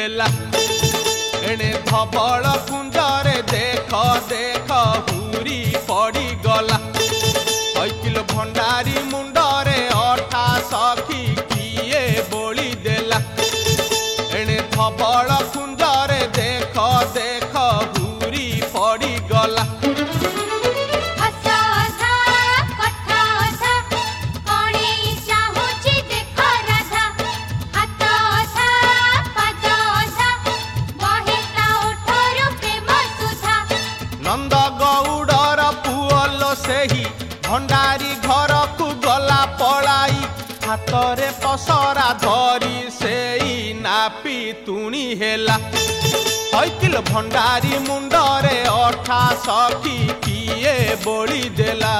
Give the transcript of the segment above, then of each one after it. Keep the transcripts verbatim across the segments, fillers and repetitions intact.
देला एणे धबल कुंजरे देख देख हुरी पड़ी गला हैकिल भंडारी मुंडरे अठा सखी किए बोली देला एणे धबल कुंजरे देख देख हुरी पड़ी गला नंद गौड़र पुअल सेही भंडारी घर को गला पलाई हाथरे पसरा धरी सेई नापी तुणी हेला हैकिल भंडारी मुंडरे अठा सखी किए बोली देला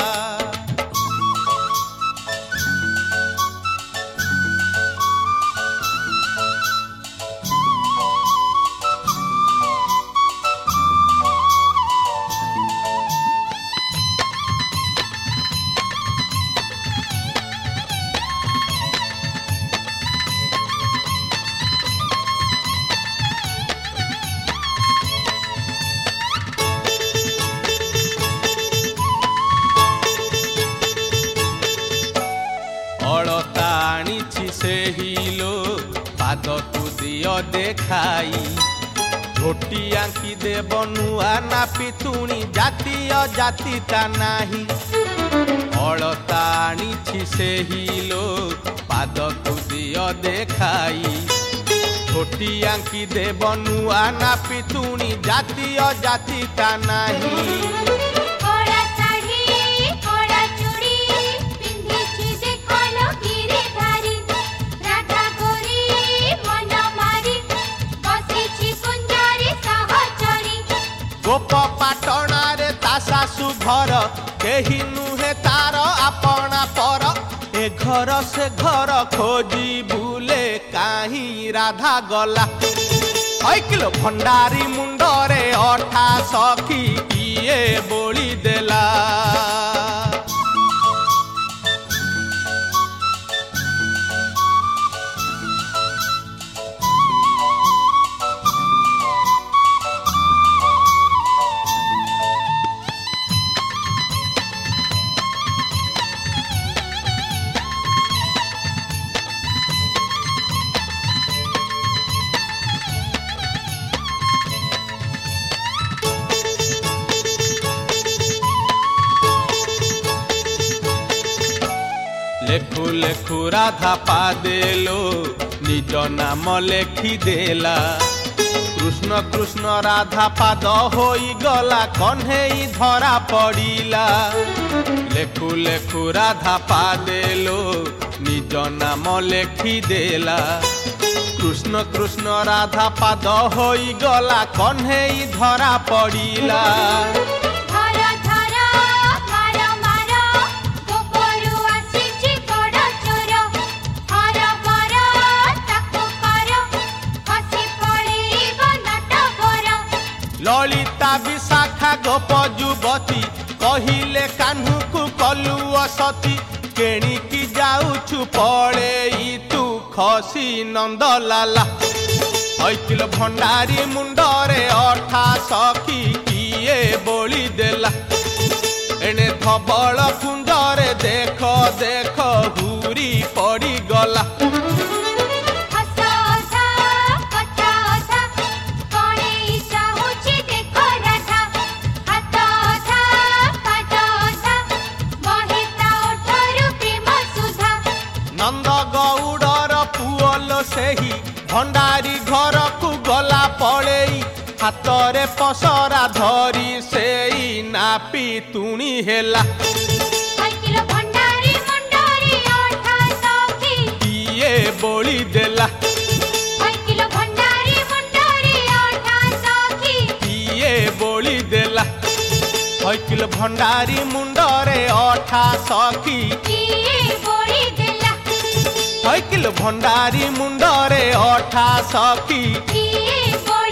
अलता आनीछि सेही लोग पाद तु दियो देखाई झोटी आंकी देव नुआ नापी तुणी जातीय जाति ता नाही अलता आनीछि सेही लोग पाद तु दियो देखाई झोटी आंकी देव नुआ नापी तुणी जातीय जाति ता नाही गोप पाटणा रे ता सासु घर केही नुहे तार आपना पर ए घर से घर खोजी बुले काहीं राधा गला हैकिल भंडारी मुंडरे अठा सखी किए बोली देला लेखु लेखु राधा पादेलो निज नाम लेखी देला कृष्ण कृष्ण राधा पाद होई गला कन्हेई धरा पड़ीला लेखु लेखु राधा पादेलो निज नाम लेखी देला कृष्ण कृष्ण राधा पाद होई गला कन्हेई धरा पड़ीला ललिता विशाखा गोप युवती कहिले कान्हू को कलु असती केणी की जाऊछु पड़े तू खसी नंदलाला हैकिल भंडारी मुंडरे अठा सखी किए बोली देला एणे धबल कुंजरे देख देख हुरी पड़ी गला नंद गौड़र पुअल सेही भंडारी घर को गला पड़ेई हाथरे पसरा धरी सेई नापी तुणी हेला हैकिल भंडारी मुंडरे अठा सखी किए बोली देला हैकिल भंडारी मुंडरे अठा सखी किए बोली देला हैकिल भंडारी मुंडरे अठा सखी किए बोली देला हैकिल भंडारी मुंडरे अठा सखी किए बोली